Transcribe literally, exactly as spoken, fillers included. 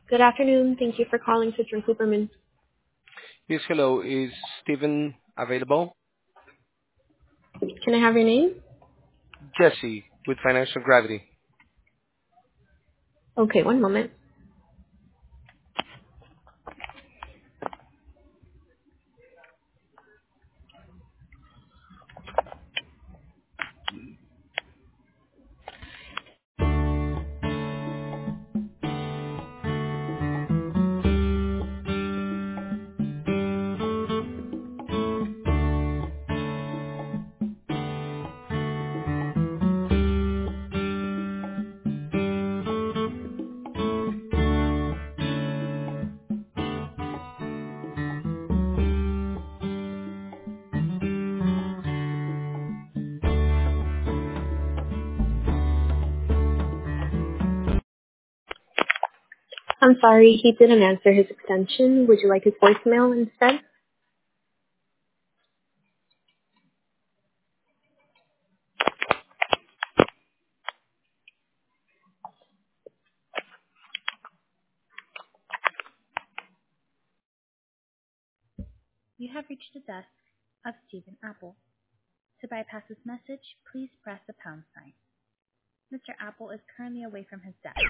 Good afternoon. Thank you for calling Citron Cooperman. Yes, hello. Is Stephen available? Can I have your name? Jesse with Financial Gravity. Okay, one moment. I'm sorry, he didn't answer his extension. Would you like his voicemail instead? You have reached the desk of Stephen Apple. To bypass this message, please press the pound sign. Mister Apple is currently away from his desk.